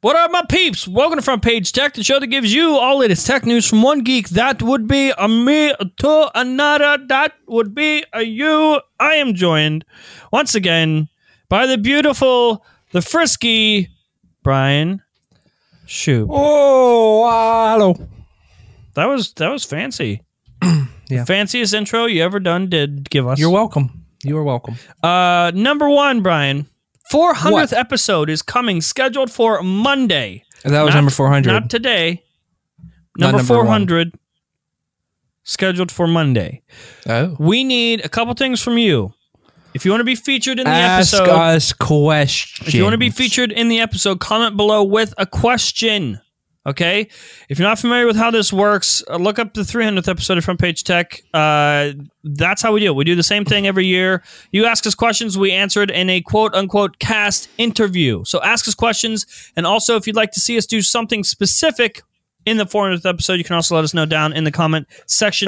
What up, my peeps? Welcome to Front Page Tech, the show that gives you all latest tech news from one geek. That would be a me to another. That would be a you. I am joined once again by the beautiful, the frisky Brian Shoup. Oh, hello. That was fancy. Yeah. The fanciest intro you ever done did give us. You're welcome. You are welcome. Number one, Brian. 400th What? episode is coming, scheduled for Monday. That was number 400. Not today. Not Number number 400, scheduled for Monday. Oh. We need a couple things from you. If you want to be featured in the Ask episode, us questions. if you want to be featured in the episode, comment below with a question. Okay? If you're not familiar with how this works, look up the 300th episode of Front Page Tech. That's how we do it. We do the same thing every year. You ask us questions, we answer it in a quote-unquote cast interview. So ask us questions, and also if you'd like to see us do something specific in the 400th episode, you can also let us know down in the comment section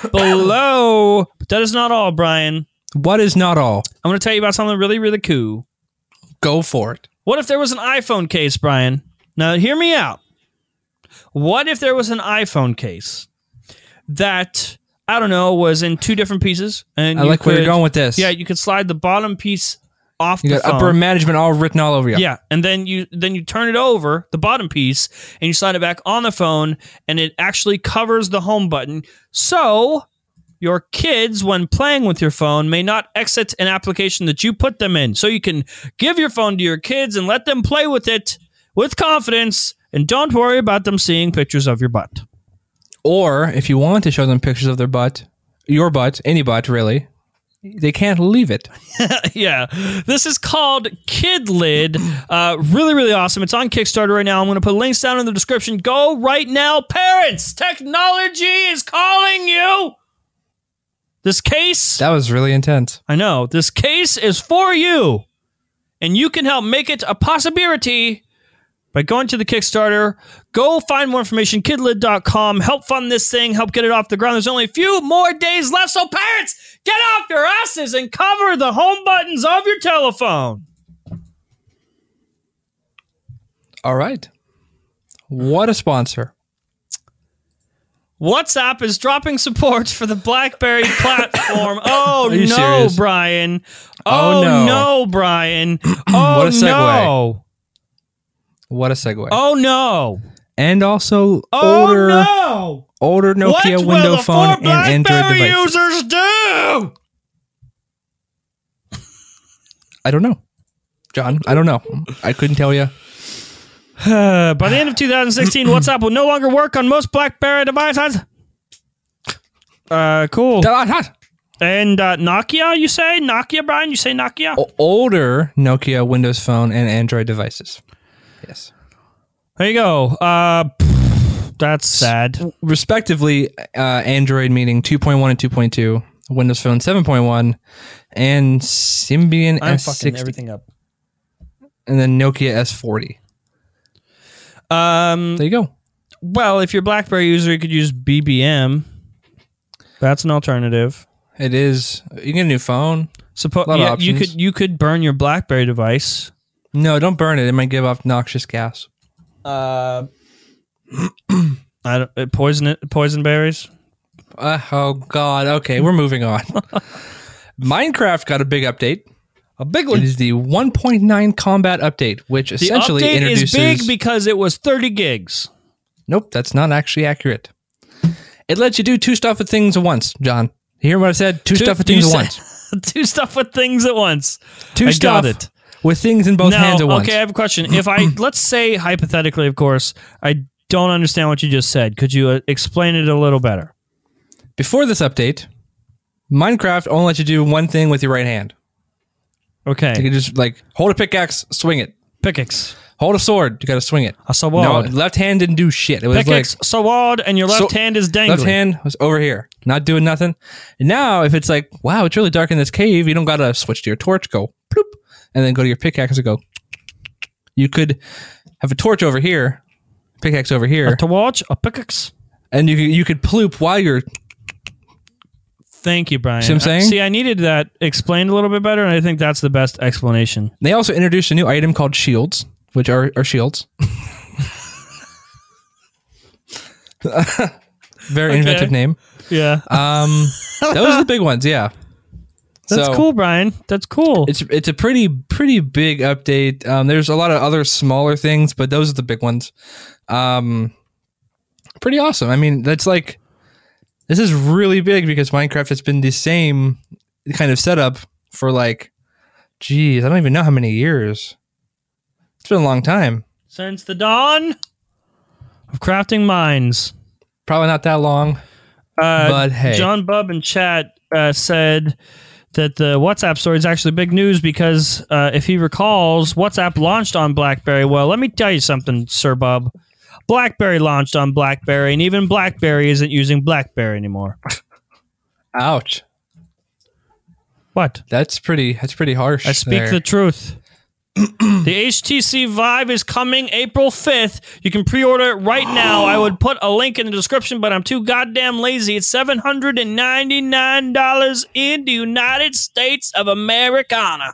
below. But that is not all, Brian. What is not all? I'm going to tell you about something really, really cool. Go for it. What if there was an iPhone case, Brian? Now, hear me out. What if there was an iPhone case that, I don't know, was in two different pieces? And I like where you're going with this. Yeah, you could slide the bottom piece off You the got phone. upper management all written all over you. Yeah, and then you turn it over, the bottom piece, and you slide it back on the phone, and it actually covers the home button. So your kids, when playing with your phone, may not exit an application that you put them in. So you can give your phone to your kids and let them play with it with confidence, and don't worry about them seeing pictures of your butt. Or if you want to show them pictures of their butt, your butt, any butt really, they can't leave it. Yeah. This is called Kid Lid. Really, really awesome. It's on Kickstarter right now. I'm going to put links down in the description. Go right now. Parents, technology is calling you. This case, That was really intense. I know, this case is for you. And you can help make it a possibility by going to the Kickstarter. Go find more information, kidlid.com. Help fund this thing. Help get it off the ground. There's only a few more days left, so parents, get off your asses and cover the home buttons of your telephone. All right. What a sponsor. WhatsApp is dropping support for the BlackBerry platform. Oh, Are you no, serious? Brian. Oh, Oh, no. no, Brian. Oh, What a segue. no. What a segue. Oh, no. And also Oh, older no. Nokia What window will the phone four and Android BlackBerry devices. users do? I don't know. John, I don't know. I couldn't tell you. By the end of 2016, WhatsApp will no longer work on most BlackBerry devices. Cool. And Nokia, you say? Nokia, Brian? You say Nokia? Older Nokia Windows Phone and Android devices. Yes. There you go. That's sad. Respectively, Android meaning 2.1 and 2.2, Windows Phone 7.1, and Symbian I'm fucking S60, everything up. and then Nokia S40. There you go. Well, if you're a BlackBerry user, you could use BBM. That's an alternative. It is. You can get a new phone. Suppose Lot of you options. could burn your BlackBerry device. No, don't burn it. It might give off noxious gas. I don't poison berries. Oh, God. Okay, we're moving on. Minecraft got a big update. A big It one. is the 1.9 combat update, which The essentially update introduces... is big because it was 30 gigs. Nope, that's not actually accurate. It lets you do two stuff with things at once, John. You hear what I said? Two stuff with things at once. Two stuff with things at once. Two I stuff got it. with things in both hands at once. Okay, I have a question. If I, let's say hypothetically, of course, I don't understand what you just said. Could you explain it a little better? Before this update, Minecraft only lets you do one thing with your right hand. Okay. You can just like hold a pickaxe, swing it. Pickaxe. Hold a sword, you gotta swing it. A sword. No, left hand didn't do shit. It was Pickaxe, sword, and your left hand is dangling. left hand was over here, not doing nothing. And now, if it's like, wow, it's really dark in this cave, you don't gotta switch to your torch, go bloop, and then go to your pickaxe and go. You could have a torch over here, pickaxe over here, To watch a pickaxe. and you could ploop while you're. Thank you, Brian. See what I'm saying? See, I needed that explained a little bit better, and I think that's the best explanation. They also introduced a new item called shields, which are shields. Very inventive name. Yeah. Those are the big ones. Yeah. That's cool, Brian. That's cool. It's a pretty big update. There's a lot of other smaller things, but those are the big ones. Pretty awesome. I mean, this is really big because Minecraft has been the same kind of setup for like, geez, I don't even know how many years. It's been a long time. Since the dawn of crafting mines. Probably not that long. But hey. John Bub in chat said that the WhatsApp story is actually big news because if he recalls, WhatsApp launched on BlackBerry. Well, let me tell you something, Sir Bub. BlackBerry launched on BlackBerry, and even BlackBerry isn't using BlackBerry anymore. Ouch. What? That's pretty harsh. I speak the truth. The HTC Vive is coming April 5th. You can pre-order it right now. I would put a link in the description, but I'm too goddamn lazy. It's $799 in the United States of Americana.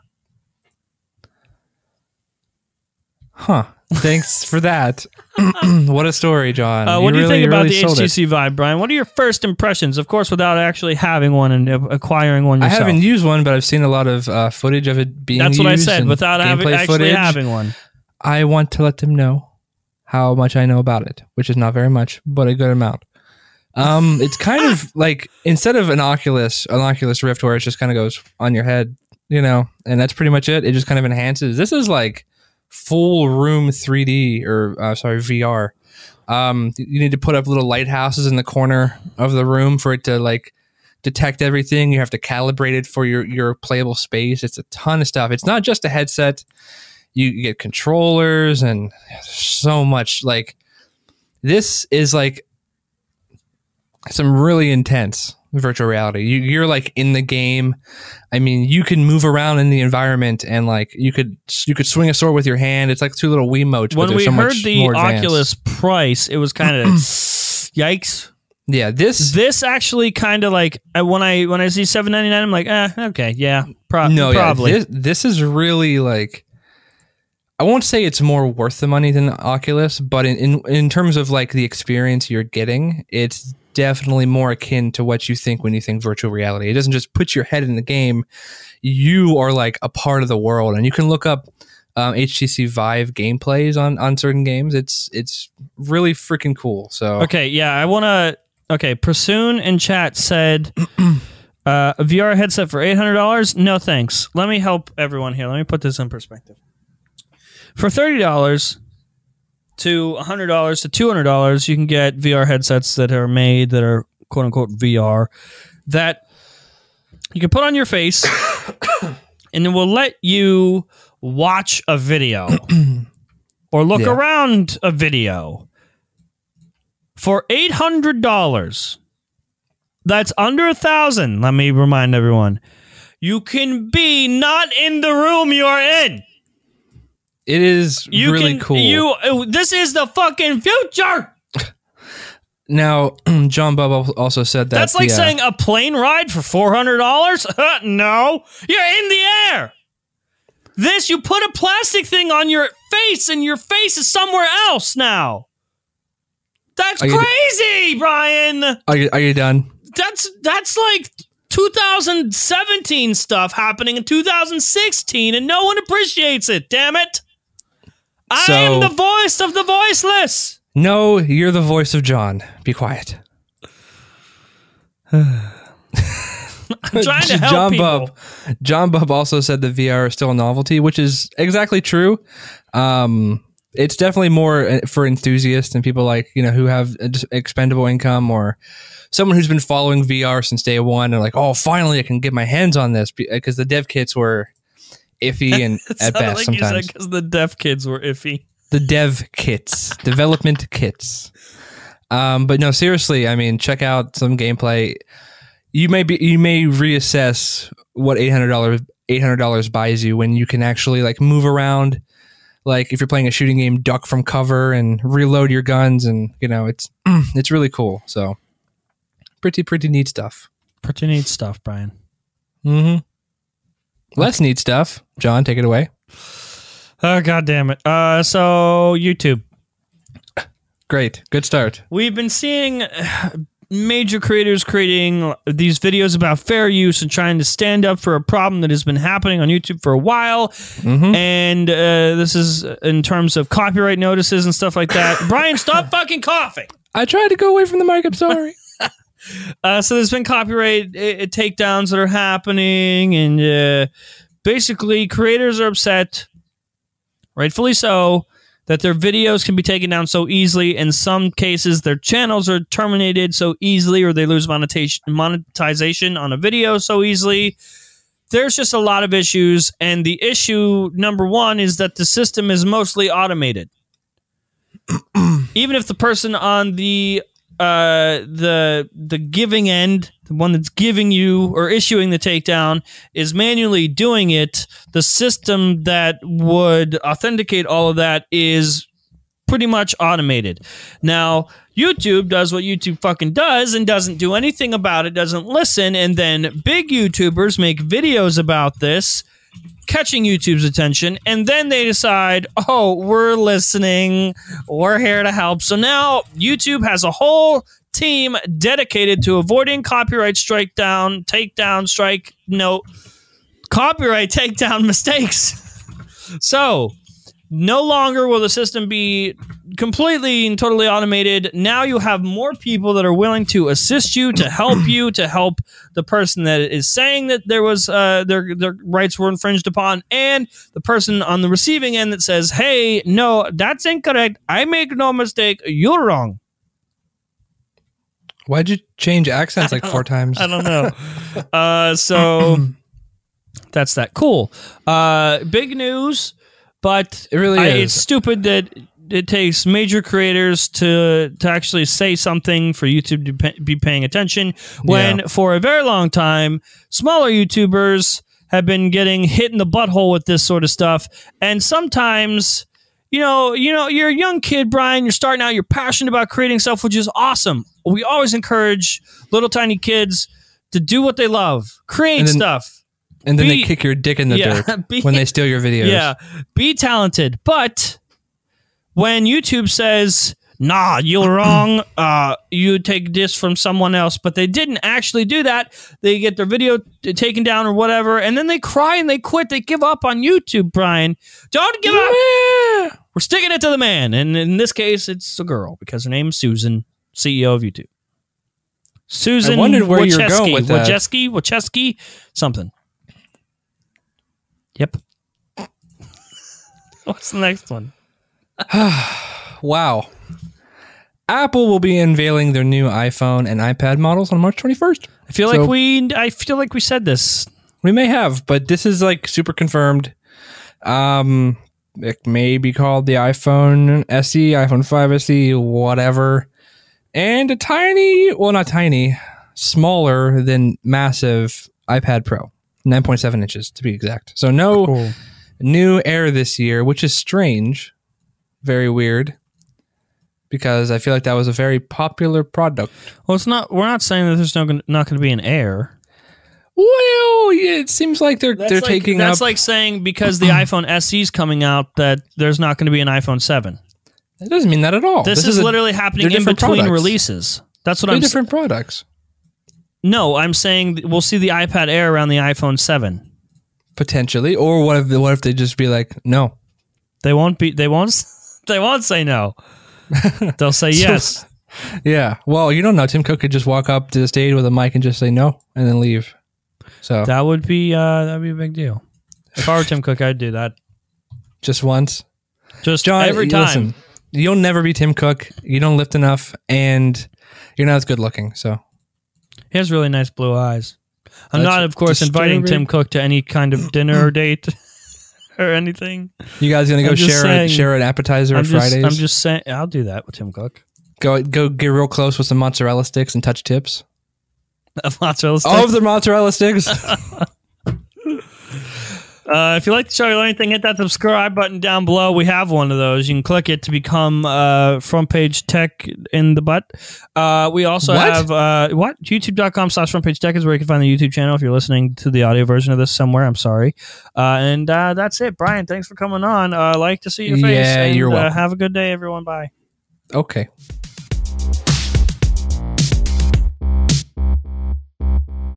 Huh. Thanks for that. What a story, John. What do you think about the HTC Vive, Brian? What are your first impressions? Of course, without actually having one and acquiring one yourself. I haven't used one, but I've seen a lot of footage of it being used. That's what I said, without actually having one. I want to let them know how much I know about it, which is not very much, but a good amount. It's kind of like, instead of an Oculus Rift where it just kind of goes on your head, and that's pretty much it. It just kind of enhances. This is like full room 3D or VR. You need to put up little lighthouses in the corner of the room for it to like detect everything. You have to calibrate it for your playable space. It's a ton of stuff. It's not just a headset. You get controllers and so much. Like, this is like some really intense virtual reality. You're like in the game. I mean, you can move around in the environment and like you could swing a sword with your hand. It's like two little Wiimotes. When we heard the Oculus price, it was kind of yikes. Yeah, this actually kind of like when I see $799, I'm like, okay, yeah, probably. Yeah, this is really like, I won't say it's more worth the money than Oculus, but in terms of like the experience you're getting, it's definitely more akin to what you think when you think virtual reality. It doesn't just put your head in the game. You are like a part of the world, and you can look up HTC Vive gameplays on certain games. It's really freaking cool. So okay, yeah, Prasoon in chat said a VR headset for $800. No thanks. Let me help everyone here. Let me put this in perspective. For $30 to $100 to $200, you can get VR headsets that are made that are quote unquote VR that you can put on your face and it will let you watch a video or look around a video for $800. That's under $1,000. Let me remind everyone, you can be not in the room you're in. It is really cool. This is the fucking future. Now, John Bub also said that that's like saying a plane ride for $400. No, you're in the air. This, you put a plastic thing on your face, and your face is somewhere else now. That's crazy, Brian. Are you done? That's like 2017 stuff happening in 2016, and no one appreciates it. Damn it. I am the voice of the voiceless. No, you're the voice of John. Be quiet. I'm trying to help people. John Bub also said that VR is still a novelty, which is exactly true. It's definitely more for enthusiasts and people like, who have expendable income, or someone who's been following VR since day one and like, oh, finally I can get my hands on this, because the dev kits were iffy and at best like sometimes. Because the dev kids were iffy. The dev kits, development kits. But no, seriously, I mean, check out some gameplay. You may reassess what $800 buys you when you can actually like move around. Like if you're playing a shooting game, duck from cover and reload your guns, and it's really cool. So pretty neat stuff. Pretty neat stuff, Brian. Mm-hmm. Less neat stuff. John, take it away. Oh, God damn it. So YouTube. Great. Good start. We've been seeing major creators creating these videos about fair use and trying to stand up for a problem that has been happening on YouTube for a while. Mm-hmm. And this is in terms of copyright notices and stuff like that. Brian, stop fucking coughing. I tried to go away from the mic. I'm sorry. So there's been copyright takedowns that are happening, and basically creators are upset, rightfully so, that their videos can be taken down so easily. In some cases, their channels are terminated so easily, or they lose monetization on a video so easily. There's just a lot of issues, and the issue number one is that the system is mostly automated. Even if the person on the giving end, the one that's giving you or issuing the takedown, is manually doing it, the system that would authenticate all of that is pretty much automated. Now, YouTube does what YouTube fucking does and doesn't do anything about it, doesn't listen, and then big YouTubers make videos about this, catching YouTube's attention, and then they decide, oh, we're listening, we're here to help. So now YouTube has a whole team dedicated to avoiding copyright copyright takedown mistakes. So no longer will the system be completely and totally automated. Now you have more people that are willing to assist you, to help you, to help the person that is saying that there was their rights were infringed upon, and the person on the receiving end that says, hey, no, that's incorrect. I make no mistake. You're wrong. Why'd you change accents like 4 times? I don't know. So that's that. Cool. Big news. But it really is. It's stupid that it takes major creators to actually say something for YouTube to be paying attention, when for a very long time, smaller YouTubers have been getting hit in the butthole with this sort of stuff. And sometimes, you're a young kid, Brian, you're starting out, you're passionate about creating stuff, which is awesome. We always encourage little tiny kids to do what they love, create stuff. And then they kick your dick in the dirt when they steal your videos. Yeah, be talented. But when YouTube says, nah, you're wrong, you take this from someone else, but they didn't actually do that, they get their video taken down or whatever, and then they cry and they quit, they give up on YouTube, Brian. Don't give up! We're sticking it to the man. And in this case, it's a girl, because her name is Susan, CEO of YouTube. Susan I wondered where you were going with that. Wojcicki, something. Yep. What's the next one? Wow. Apple will be unveiling their new iPhone and iPad models on March 21st. I feel like we said this. We may have, but this is like super confirmed. It may be called the iPhone SE, iPhone 5 SE, whatever. And a not tiny, smaller than massive iPad Pro. 9.7 inches to be exact. So no new Air this year, which is strange. Very weird. Because I feel like that was a very popular product. Well, it's not. We're not saying that there's not going to be an Air. Well, yeah, it seems like they're taking up. That's like saying because the iPhone SE is coming out that there's not going to be an iPhone 7. That doesn't mean that at all. This is literally happening in between releases. That's what I'm saying. Different products. No, I'm saying we'll see the iPad Air around the iPhone 7. Potentially. Or what if they just be like, no. They won't say no. They'll say yes. Yeah. Well, you don't know. Tim Cook could just walk up to the stage with a mic and just say no and then leave. So that would be a big deal. If I were Tim Cook, I'd do that. Just once. Just John, every time. Listen, you'll never be Tim Cook. You don't lift enough and you're not as good looking, so he has really nice blue eyes. I'm not, of course, inviting Tim Cook to any kind of dinner or date or anything. You guys gonna go share an appetizer on Fridays? I'm just saying, I'll do that with Tim Cook. Go get real close with some mozzarella sticks and touch tips. Of mozzarella sticks? All of the mozzarella sticks. If you like the show or anything, hit that subscribe button down below. We have one of those. You can click it to become front page tech in the butt. We also have youtube.com/frontpage tech is where you can find the YouTube channel if you're listening to the audio version of this somewhere. I'm sorry. And that's it. Brian, thanks for coming on. I like to see your face. Yeah, you're welcome. Have a good day, everyone. Bye. Okay.